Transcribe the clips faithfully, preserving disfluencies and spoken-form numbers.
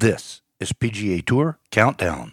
This is P G A Tour Countdown.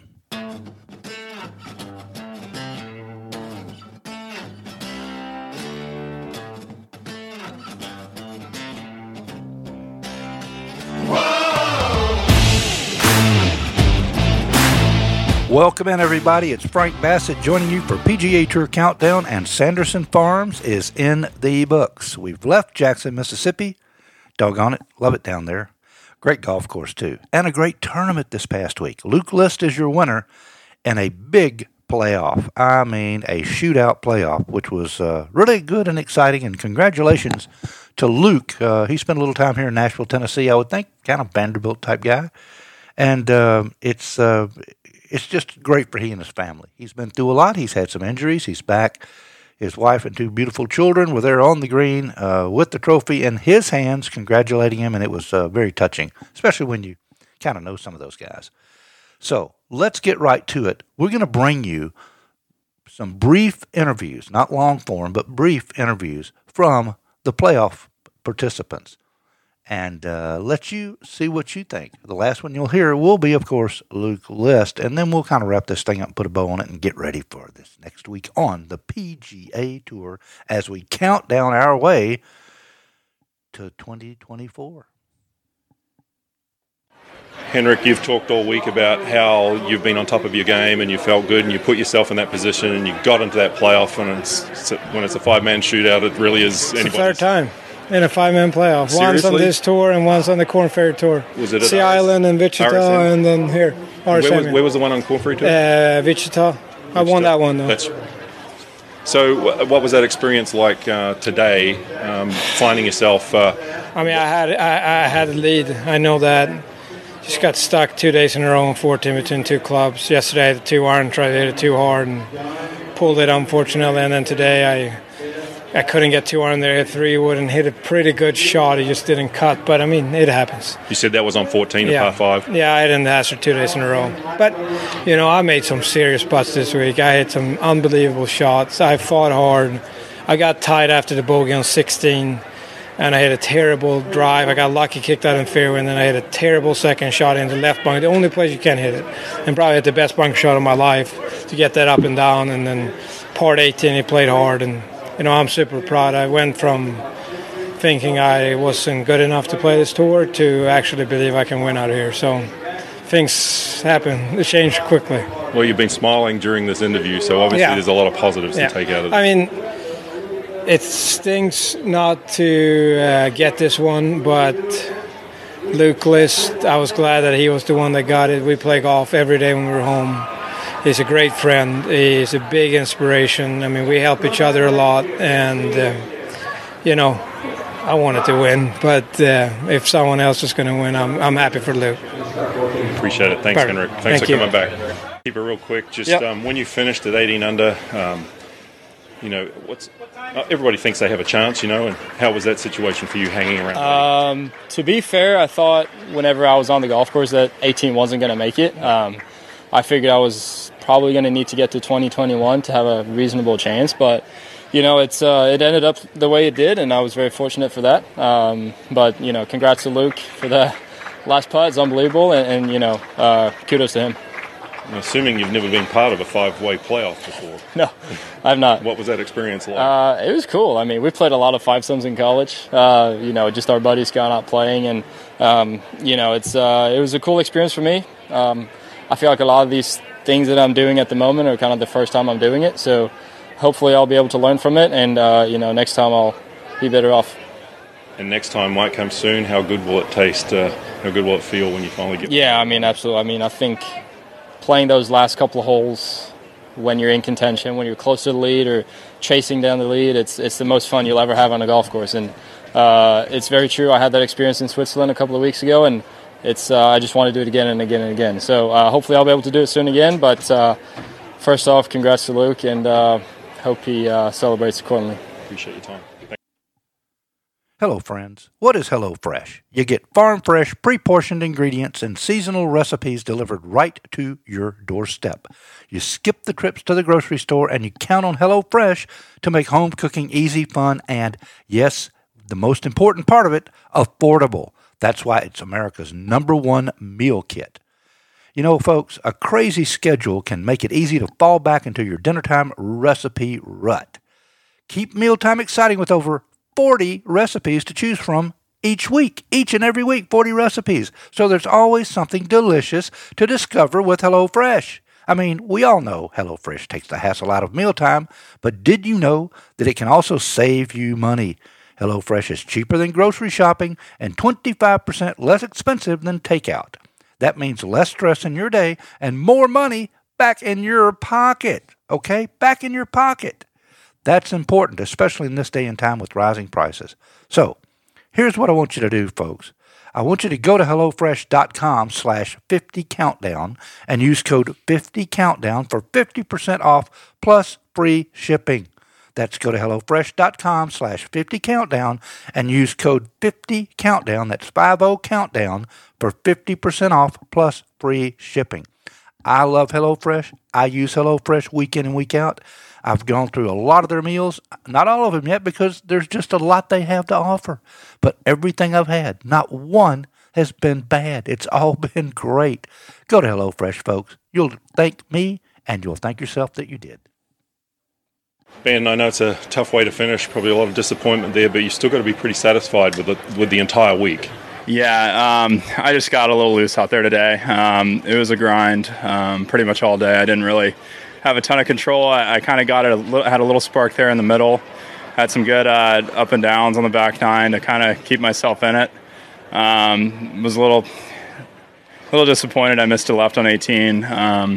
Welcome in, everybody. It's Frank Bassett joining you for P G A Tour Countdown, and Sanderson Farms is in the books. We've left Jackson, Mississippi. Doggone it. Love it down there. Great golf course, too. And a great tournament this past week. Luke List is your winner in a big playoff. I mean, a shootout playoff, which was uh, really good and exciting. And congratulations to Luke. Uh, he spent a little time here in Nashville, Tennessee, I would think. Kind of Vanderbilt type guy. And uh, it's uh, it's just great for he and his family. He's been through a lot. He's had some injuries. He's back. His wife and two beautiful children were there on the green uh, with the trophy in his hands, congratulating him, and it was uh, very touching, especially when you kind of know some of those guys. So let's get right to it. We're going to bring you some brief interviews, not long form, but brief interviews from the playoff participants, and uh, let you see what you think. The last one you'll hear will be, of course, Luke List, and then we'll kind of wrap this thing up and put a bow on it and get ready for this next week on the P G A Tour as we count down our way to twenty twenty-four. Henrik, you've talked all week about how you've been on top of your game and you felt good and you put yourself in that position and you got into that playoff, and it's, when it's a five-man shootout, it really is anybody's. It's the third time in a five-man playoff. Seriously? Once on this tour and once on the Corn Ferry Tour. Was it at Sea R S? Island and Wichita, R S M? and then here, Where R S M. was, where was the one on Corn Ferry Tour? Uh, Wichita. I won that one, though. That's, so what was that experience like uh, today, um, finding yourself... Uh, I mean, I had I, I had a lead. I know that. Just got stuck two days in a row on fourteen between two clubs. Yesterday I had a two iron, tried to hit it too hard and pulled it, unfortunately. And then today I I couldn't get two iron there. Hit three wood and hit a pretty good shot. It just didn't cut. But I mean, it happens. You said that was on fourteen, yeah. a par five. Yeah, I had an Asher two days in a row. But you know, I made some serious putts this week. I hit some unbelievable shots. I fought hard. I got tied after the bogey on sixteen. And I hit a terrible drive. I got lucky, kicked out in fairway, and then I hit a terrible second shot into left bunker, the only place you can hit it. And probably hit the best bunker shot of my life to get that up and down. And then part eighteen, he played hard. And, you know, I'm super proud. I went from thinking I wasn't good enough to play this tour to actually believe I can win out here. So things happen. They change quickly. Well, you've been smiling during this interview, so obviously yeah. there's a lot of positives yeah. to take out of it. I mean, it stinks not to uh, get this one, but Luke List, I was glad that he was the one that got it. We play golf every day when we're home. He's a great friend. He's a big inspiration. I mean, we help each other a lot, and, uh, you know, I wanted to win, but uh, if someone else is going to win, I'm, I'm happy for Luke. Appreciate it. Thanks, Perfect. Henrik. Thanks Thank for you. coming back. Keep it real quick. Just Yep. um, when you finished at eighteen under, um, you know, what's uh, everybody thinks they have a chance, you know, and how was that situation for you hanging around? Um, to be fair, I thought whenever I was on the golf course that eighteen wasn't going to make it. Um, I figured I was probably going to need to get to twenty, twenty-one to have a reasonable chance, but you know, it's uh, it ended up the way it did, and I was very fortunate for that. Um, but you know, congrats to Luke for the last putt; it's unbelievable, and, and you know, uh, kudos to him. I'm assuming you've never been part of a five-way playoff before. No, I've not. What was that experience like? Uh, it was cool. I mean, we played a lot of five-somes in college. Uh, you know, just our buddies going out playing, and um, you know, it's uh, it was a cool experience for me. Um, I feel like a lot of these things that I'm doing at the moment are kind of the first time I'm doing it, so hopefully I'll be able to learn from it, and uh, you know, next time I'll be better off. And next time might come soon. How good will it taste? Uh, how good will it feel when you finally get? Yeah, I mean, absolutely. I mean, I think playing those last couple of holes when you're in contention, when you're close to the lead or chasing down the lead, it's it's the most fun you'll ever have on a golf course. And uh, it's very true. I had that experience in Switzerland a couple of weeks ago, and it's uh, I just want to do it again and again and again. So uh, hopefully I'll be able to do it soon again. But uh, first off, congrats to Luke, and uh, hope he uh, celebrates accordingly. Appreciate your time. Hello, friends. What is HelloFresh? You get farm-fresh, pre-portioned ingredients and seasonal recipes delivered right to your doorstep. You skip the trips to the grocery store, and you count on HelloFresh to make home cooking easy, fun, and, yes, the most important part of it, affordable. That's why it's America's number one meal kit. You know, folks, a crazy schedule can make it easy to fall back into your dinnertime recipe rut. Keep mealtime exciting with over forty recipes to choose from each week, each and every week, forty recipes. So there's always something delicious to discover with HelloFresh. I mean, we all know HelloFresh takes the hassle out of mealtime, but did you know that it can also save you money? HelloFresh is cheaper than grocery shopping and twenty-five percent less expensive than takeout. That means less stress in your day and more money back in your pocket, okay? Back in your pocket. That's important, especially in this day and time with rising prices. So, here's what I want you to do, folks. I want you to go to HelloFresh.com slash 50 countdown and use code fifty countdown for fifty percent off plus free shipping. That's go to HelloFresh.com slash 50 countdown and use code fifty countdown. That's fifty countdown for fifty percent off plus free shipping. I love HelloFresh. I use HelloFresh week in and week out. I've gone through a lot of their meals, not all of them yet because there's just a lot they have to offer. But everything I've had, not one has been bad. It's all been great. Go to HelloFresh, folks. You'll thank me and you'll thank yourself that you did. Ben, I know it's a tough way to finish, probably a lot of disappointment there, but you still got to be pretty satisfied with it, with the entire week. Yeah, um, I just got a little loose out there today. Um, it was a grind um, pretty much all day. I didn't really have a ton of control. I, I kind of got it, a little, had a little spark there in the middle. Had some good uh, up and downs on the back nine to kind of keep myself in it. Um, was a little, little disappointed I missed a left on eighteen. Um,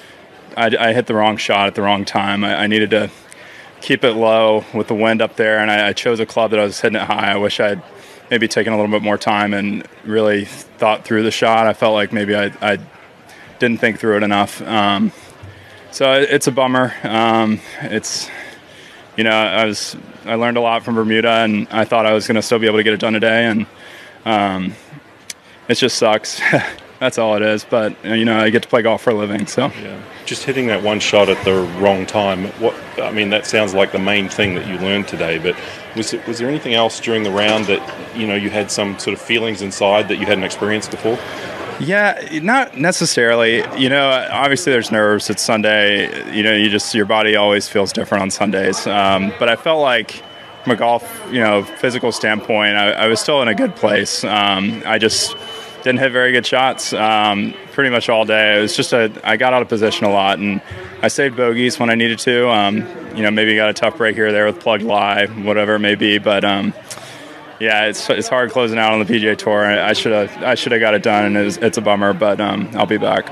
I, I hit the wrong shot at the wrong time. I, I needed to keep it low with the wind up there, and I, I chose a club that I was hitting it high. I wish I'd maybe taken a little bit more time and really thought through the shot. I felt like maybe I, I didn't think through it enough. Um, so it's a bummer. Um, it's, you know, I was I learned a lot from Bermuda, and I thought I was going to still be able to get it done today, and um, it just sucks. That's all it is. But, you know, I get to play golf for a living, so. Yeah. Just hitting that one shot at the wrong time. What I mean, that sounds like the main thing that you learned today. But was it, was there anything else during the round that, you know, you had some sort of feelings inside that you hadn't experienced before? Yeah, not necessarily. You know, obviously there's nerves. It's Sunday. You know, you just your body always feels different on Sundays. Um, but I felt like from a golf, you know, physical standpoint, I, I was still in a good place. Um, I just didn't hit very good shots um, pretty much all day. It was just a I got out of position a lot, and I saved bogeys when I needed to. Um, you know, maybe got a tough break here or there with plugged lie, whatever it may be. But um, yeah, it's it's hard closing out on the P G A Tour. I should have I should have got it done, and it's, it's a bummer. But um, I'll be back.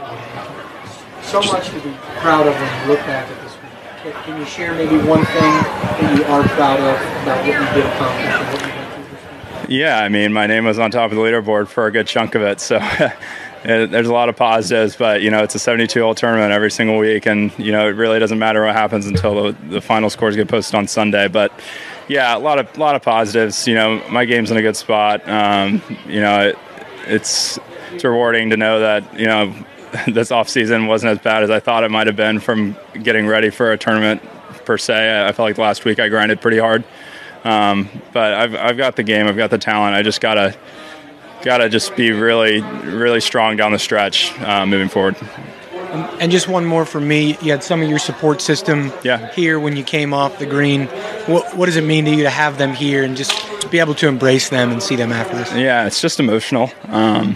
So much to be proud of when you look back at this week. Can you share maybe one thing that you are proud of about what you did accomplish and what you went through this week? Yeah, I mean, my name was on top of the leaderboard for a good chunk of it, so there's a lot of positives, but, you know, it's a seventy-two hole tournament every single week, and, you know, it really doesn't matter what happens until the, the final scores get posted on Sunday, but, yeah, a lot of lot of positives. You know, my game's in a good spot. Um, you know, it, it's, it's rewarding to know that, you know, this off-season wasn't as bad as I thought it might have been from getting ready for a tournament, per se. I felt like last week I grinded pretty hard. Um, but I've I've got the game, I've got the talent. I just gotta gotta just be really really strong down the stretch uh, moving forward. And just one more for me. You had some of your support system yeah. here when you came off the green. What what does it mean to you to have them here and just be able to embrace them and see them after this? Yeah, it's just emotional. Um,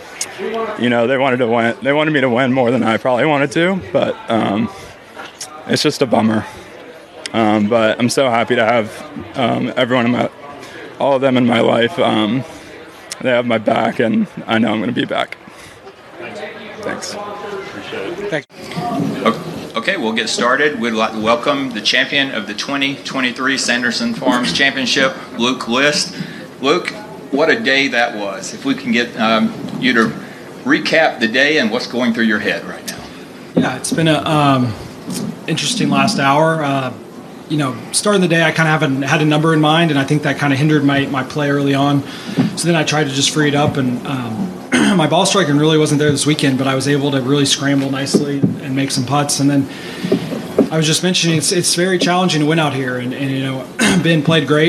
you know, they wanted to win. They wanted me to win more than I probably wanted to, but um, it's just a bummer. Um, but I'm so happy to have um, everyone in my, all of them in my life. Um, they have my back, and I know I'm going to be back. Thanks. Appreciate it. Thanks. Okay, we'll get started. We'd like to welcome the champion of the twenty twenty-three Sanderson Farms Championship, Luke List. Luke, what a day that was. If we can get um, you to recap the day and what's going through your head right now. Yeah, it's been a um, interesting last hour. Uh, you know, starting the day, I kind of haven't had a number in mind, and I think that kind of hindered my, my play early on. So then I tried to just free it up, and um, my ball striking really wasn't there this weekend, but I was able to really scramble nicely and, and make some putts. And then I was just mentioning it's it's very challenging to win out here, and, and you know, Ben played great, but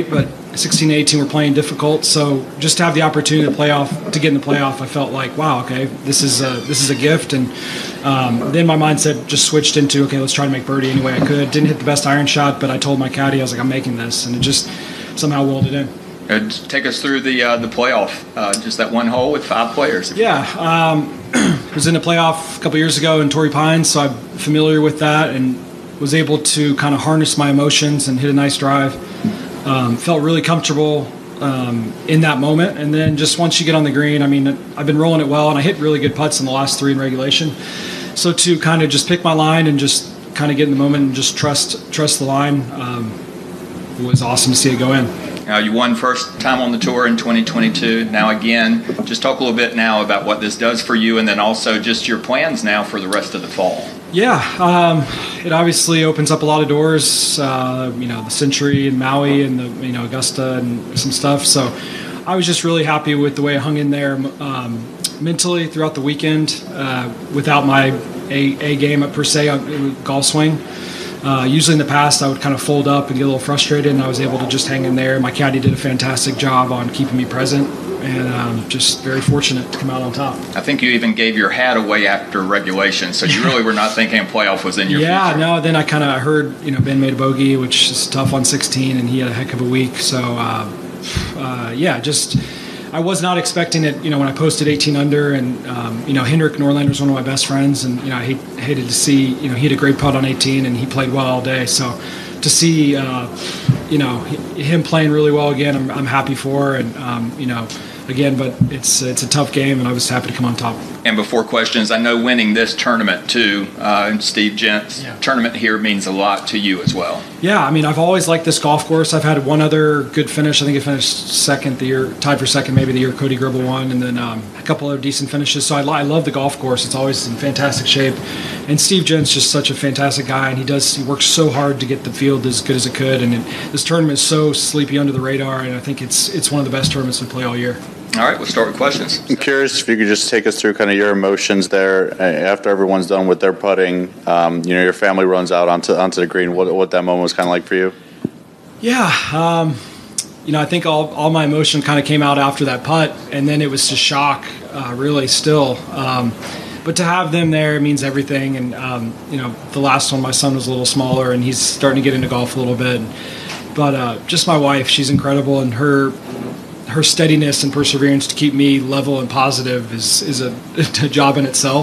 sixteen, eighteen were playing difficult. So just to have the opportunity to play off, to get in the playoff, I felt like, wow, okay, this is a, this is a gift. And um, then my mindset just switched into, okay, let's try to make birdie any way I could. Didn't hit the best iron shot, but I told my caddy, I was like, I'm making this, and it just somehow willed it in. Uh, take us through the uh, the playoff, uh, just that one hole with five players. Yeah, um, was in the playoff a couple years ago in Torrey Pines, so I'm familiar with that and was able to kind of harness my emotions and hit a nice drive. Um, felt really comfortable um, in that moment, and then just once you get on the green, I mean, I've been rolling it well, and I hit really good putts in the last three in regulation. So to kind of just pick my line and just kind of get in the moment and just trust trust the line, um, it was awesome to see it go in. Uh, you won first time on the tour in twenty twenty-two. Now again, just talk a little bit now about what this does for you, and then also just your plans now for the rest of the fall. Yeah, um, it obviously opens up a lot of doors. Uh, you know, the Century and Maui and the you know Augusta and some stuff. So I was just really happy with the way I hung in there um, mentally throughout the weekend, uh, without my A, A game per se on golf swing. Uh, usually in the past, I would kind of fold up and get a little frustrated, and I was able to just hang in there. My caddy did a fantastic job on keeping me present, and um, just very fortunate to come out on top. I think you even gave your hat away after regulation, so you really were not thinking playoff was in your yeah, future. no, then I kind of heard, you know, Ben made a bogey, which is tough on sixteen, and he had a heck of a week. So, uh, uh, yeah, just I was not expecting it, you know, when I posted eighteen under, and, um, you know, Henrik Norlander is one of my best friends, and, you know, I hate, hated to see, you know, he had a great putt on eighteen, and he played well all day. So to see, uh, you know, him playing really well again, I'm, I'm happy for, and, um, you know, again, but it's it's a tough game, and I was happy to come on top. And before questions, I know winning this tournament too, uh, Steve Gent's yeah. tournament here means a lot to you as well. Yeah, I mean, I've always liked this golf course. I've had one other good finish. I think I finished second the year, tied for second maybe the year Cody Gribble won, and then um, a couple other decent finishes. So I, I love the golf course. It's always in fantastic shape. And Steve Gent's just such a fantastic guy, and he does he works so hard to get the field as good as it could. And it, this tournament is so sleepy under the radar, and I think it's it's one of the best tournaments we play all year. All right, we'll start with questions. I'm curious if you could just take us through kind of your emotions there after everyone's done with their putting. Um, you know, your family runs out onto onto the green. What what that moment was kind of like for you? Yeah, um, you know, I think all all my emotion kind of came out after that putt, and then it was just shock, uh, really. Still, um, but to have them there means everything. And um, you know, the last one, my son was a little smaller, and he's starting to get into golf a little bit. But uh, just my wife, she's incredible, and her. her steadiness and perseverance to keep me level and positive is is a, a job in itself.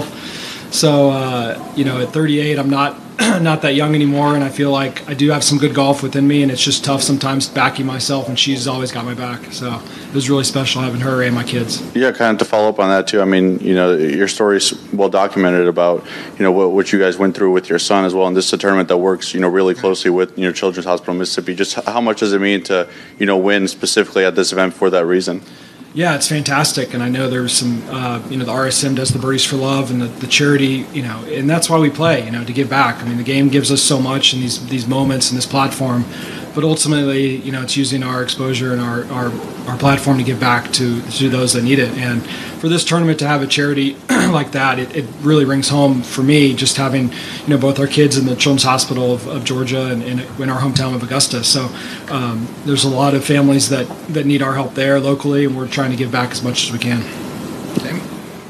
So uh, you know, at thirty-eight, I'm not not that young anymore, and I feel like I do have some good golf within me, and it's just tough sometimes backing myself, and she's always got my back. So it was really special having her and my kids. Yeah, kind of to follow up on that too. I mean, you know, your story's well documented about, you know, what, what you guys went through with your son as well, and this is a tournament that works, you know, really closely with, you know, Children's Hospital Mississippi. Just how much does it mean to, you know, win specifically at this event for that reason? Yeah, it's fantastic, and I know there's some, uh, you know, the R S M does the Birdies for Love and the, the charity, you know, and that's why we play, you know, to give back. I mean, the game gives us so much in these these moments and this platform, but ultimately, you know, it's using our exposure and our, our, our platform to give back to, to those that need it. And for this tournament to have a charity like that, it, it really rings home for me, just having, you know, both our kids in the Children's Hospital of, of Georgia and, and in our hometown of Augusta. So um, there's a lot of families that, that need our help there locally, and we're trying to give back as much as we can. Okay.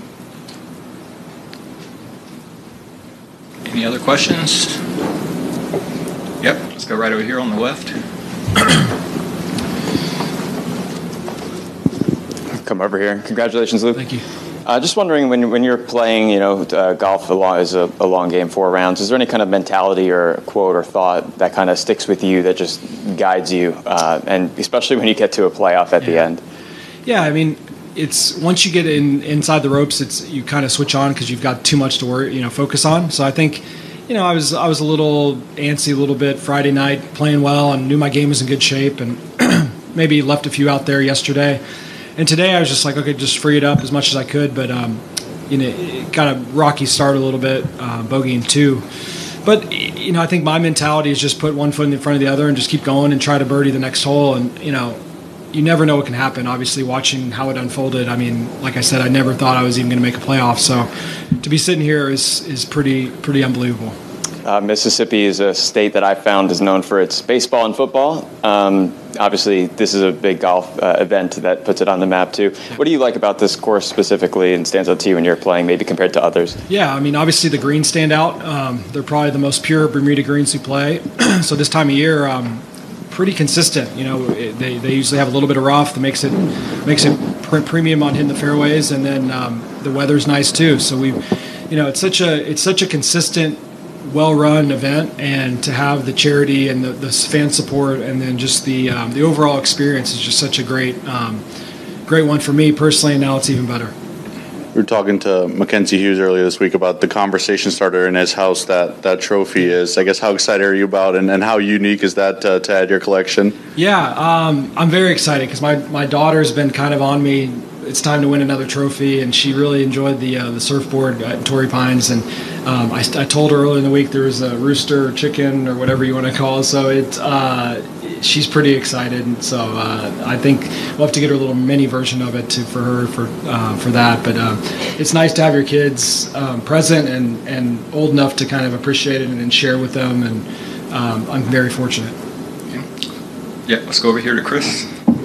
Any other questions? Yep, let's go right over here on the left. Come over here. Congratulations, Luke. Thank you. Uh, just wondering, when when you're playing, you know, uh, golf a long, is a, a long game, four rounds. Is there any kind of mentality or quote or thought that kind of sticks with you that just guides you, uh, and especially when you get to a playoff at yeah. the end? Yeah, I mean, it's once you get in inside the ropes, it's you kind of switch on because you've got too much to worry, you know, focus on. So I think, you know, I was I was a little antsy a little bit Friday night, playing well, and knew my game was in good shape, and maybe left a few out there yesterday. And today I was just like, okay, just free it up as much as I could. But, um, you know, it got a rocky start a little bit, uh, bogeying two. But, you know, I think my mentality is just put one foot in front of the other and just keep going and try to birdie the next hole. And, you know, you never know what can happen. Obviously, watching how it unfolded, I mean, like I said, I never thought I was even going to make a playoff. So to be sitting here is is pretty pretty unbelievable. Uh, Mississippi is a state that I found is known for its baseball and football. Um, obviously, this is a big golf uh, event that puts it on the map, too. What do you like about this course specifically and stands out to you when you're playing, maybe compared to others? Yeah, I mean, obviously the greens stand out. Um, they're probably the most pure Bermuda greens we play. So this time of year, um, pretty consistent. You know, they, they usually have a little bit of rough that makes it makes it premium on hitting the fairways, and then um, the weather's nice too. So we, you know, it's such a it's such a consistent, well-run event, and to have the charity and the, the fan support, and then just the um, the overall experience is just such a great um, great one for me personally. And now it's even better. We were talking to Mackenzie Hughes earlier this week about the conversation starter in his house that that trophy is. I guess how excited are you about, and, and how unique is that to, to add to your collection? Yeah, um, I'm very excited because my, my daughter's been kind of on me. It's time to win another trophy, and she really enjoyed the uh, the surfboard at Torrey Pines. And um, I, I told her earlier in the week there was a rooster or chicken or whatever you want to call it. So it uh, she's pretty excited, and so uh, I think we'll have to get her a little mini version of it to, for her for uh, for that. But uh, it's nice to have your kids um, present and, and old enough to kind of appreciate it and, and share with them, and um, I'm very fortunate. Yeah, let's go over here to Chris.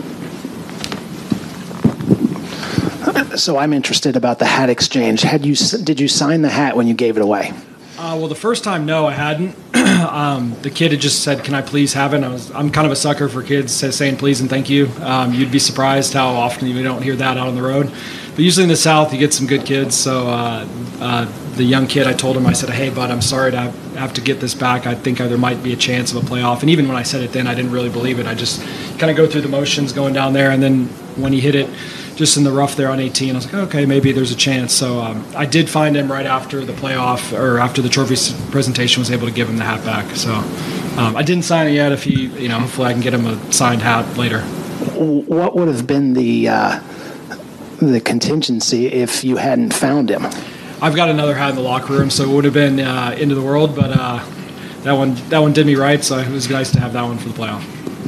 So I'm interested about the hat exchange. Had you did you sign the hat when you gave it away? Uh, well, the first time, no, I hadn't. um, the kid had just said, "Can I please have it?" And I was, I'm kind of a sucker for kids saying please and thank you. Um, you'd be surprised how often you don't hear that out on the road. But usually in the South, you get some good kids. So uh, uh, the young kid, I told him, I said, "Hey, bud, I'm sorry to have, have to get this back. I think there might be a chance of a playoff." And even when I said it then, I didn't really believe it. I just kind of go through the motions going down there, and then when he hit it just in the rough there on eighteen, I was like, okay, maybe there's a chance. So um, I did find him right after the playoff, or after the trophy presentation, was able to give him the hat back. So um, I didn't sign it yet. If he, you know, hopefully I can get him a signed hat later. What would have been the uh, the contingency if you hadn't found him? I've got another hat in the locker room, so it would have been uh, end of the world. But uh, that one, that one did me right. So it was nice to have that one for the playoff.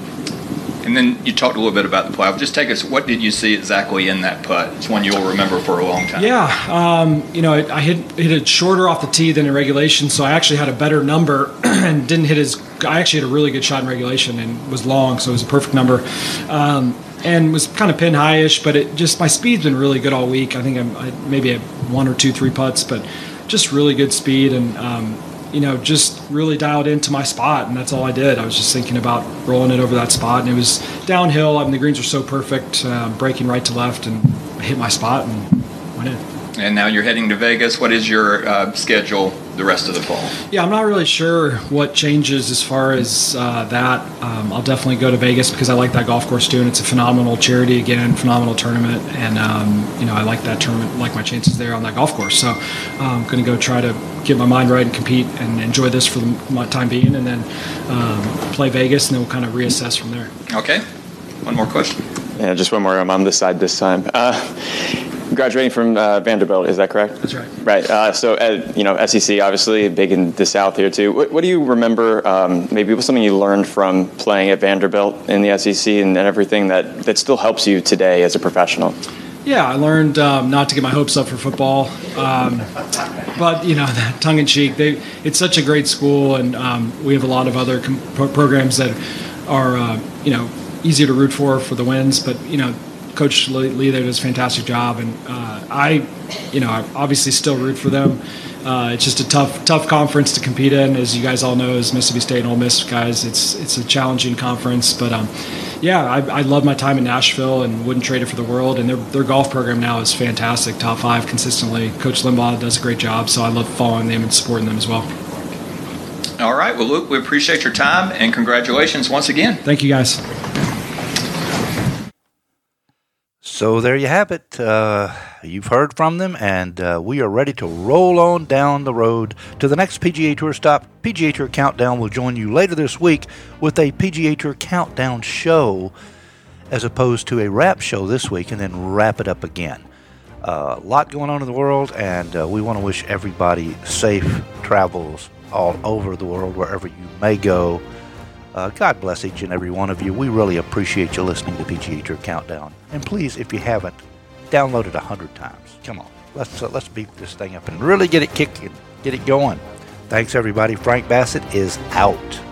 And then you talked a little bit about the playoff. Just take us, what did you see exactly in that putt? It's one you'll remember for a long time. Yeah, um, you know, I, I hit hit it shorter off the tee than in regulation, so I actually had a better number and didn't hit as. I actually had a really good shot in regulation and was long, so it was a perfect number, um, and was kind of pin high-ish. But it just my speed's been really good all week. I think I'm I maybe had one or two, three putts, but just really good speed and. Um, you know, just really dialed into my spot, and that's all I did. I was just thinking about rolling it over that spot, and it was downhill. I mean, the greens were so perfect, uh, breaking right to left, and I hit my spot and went in. And now you're heading to Vegas. What is your uh, schedule the rest of the fall? Yeah, I'm not really sure what changes as far as uh, that. Um, I'll definitely go to Vegas because I like that golf course too, and it's a phenomenal charity, again, phenomenal tournament, and um, you know, I like that tournament, like my chances there on that golf course. So I'm going to go try to get my mind right and compete and enjoy this for the time being, and then um, play Vegas, and then we'll kind of reassess from there. Okay. One more question. Yeah, just one more. I'm on this side this time. Uh, Graduating from uh, Vanderbilt, is that correct? That's right. Right. Uh, so, uh, you know, S E C obviously big in the South here too. What, what do you remember? Um, maybe it was something you learned from playing at Vanderbilt in the S E C, and, and everything that, that still helps you today as a professional. Yeah, I learned um, not to get my hopes up for football, um, but you know, tongue in cheek. They, it's such a great school, and um, we have a lot of other com- programs that are uh, you know easier to root for for the wins. But you know. Coach Lee there does a fantastic job, and uh, I, you know, I obviously still root for them. Uh, it's just a tough, tough conference to compete in, as you guys all know, as Mississippi State and Ole Miss guys. It's it's a challenging conference, but um, yeah, I, I love my time in Nashville and wouldn't trade it for the world. And their their golf program now is fantastic, top five consistently. Coach Limbaugh does a great job, so I love following them and supporting them as well. All right, well, Luke, we appreciate your time and congratulations once again. Thank you, guys. So there you have it. Uh, you've heard from them, and uh, we are ready to roll on down the road to the next P G A Tour stop. P G A Tour Countdown will join you later this week with a P G A Tour Countdown show as opposed to a wrap show this week, and then wrap it up again. A uh, lot going on in the world, and uh, we want to wish everybody safe travels all over the world, wherever you may go. Uh, God bless each and every one of you. We really appreciate you listening to P G A Tour Countdown. And please, if you haven't, download it a hundred times. Come on, let's uh, let's beat this thing up and really get it kicking, get it going. Thanks, everybody. Frank Bassett is out.